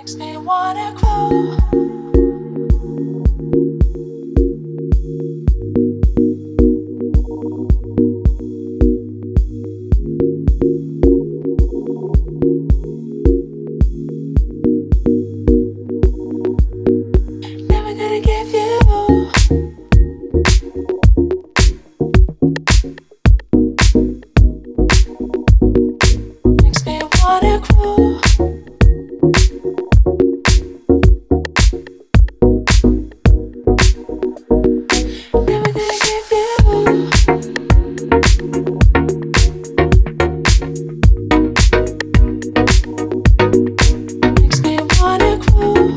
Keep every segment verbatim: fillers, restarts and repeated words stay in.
makes me wanna grow. Never gonna give you. Makes me wanna grow. Never gonna give you. Makes me wanna grow.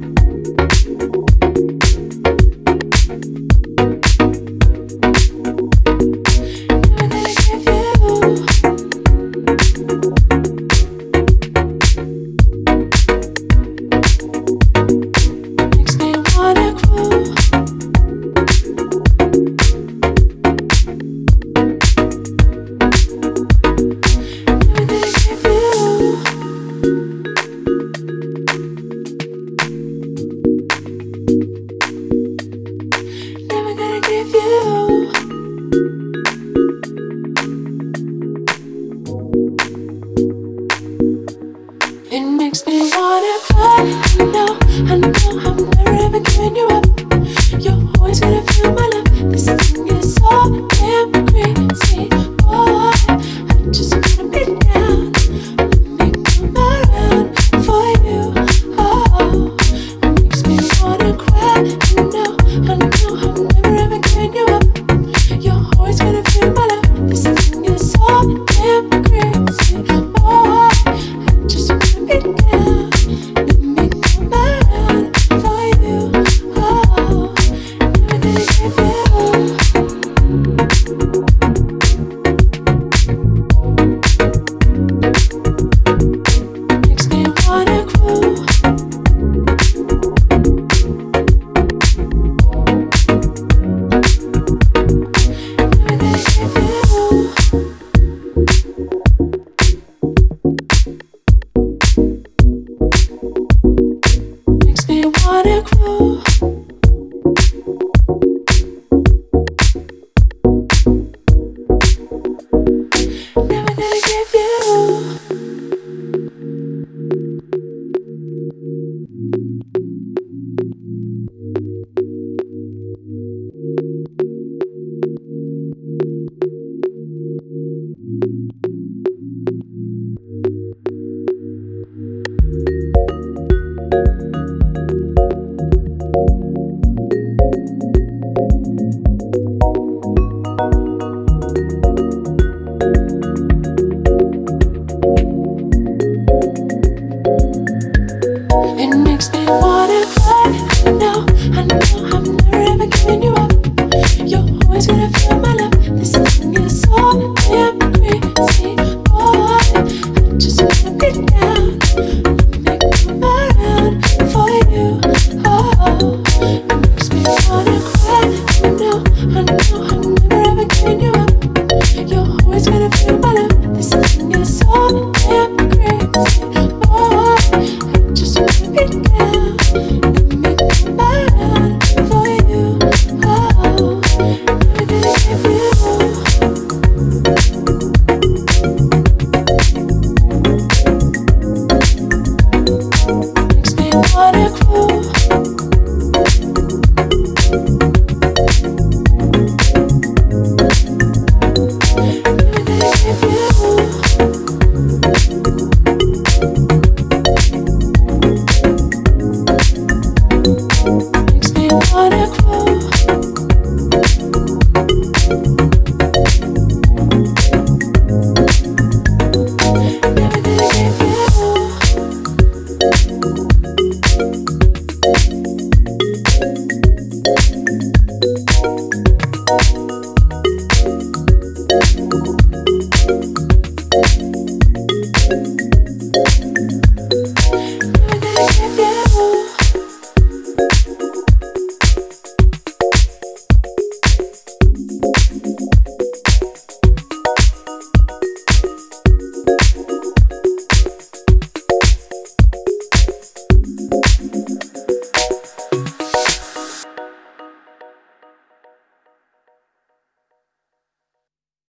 Never gonna give you. Makes me wanna grow. Never gonna give you. Never gonna give you. It makes me wanna cry. I know, I know I'm never ever giving you up. You're always gonna feel my love. This thing is so damn crazy, boy. I just wanna be down. Let me come around for you. Oh, it makes me wanna cry. I know, I know I'm never ever giving you up. You're always gonna feel my love. This thing is so damn crazy, boy. I just wanna be down. Let me come around for you. Oh, never gonna give you. Makes me wanna grow. Never gonna give you. Makes me wanna grow. Never gonna give you. It makes me wanna cry. I know, I know I'm never ever giving you up. You're always gonna feel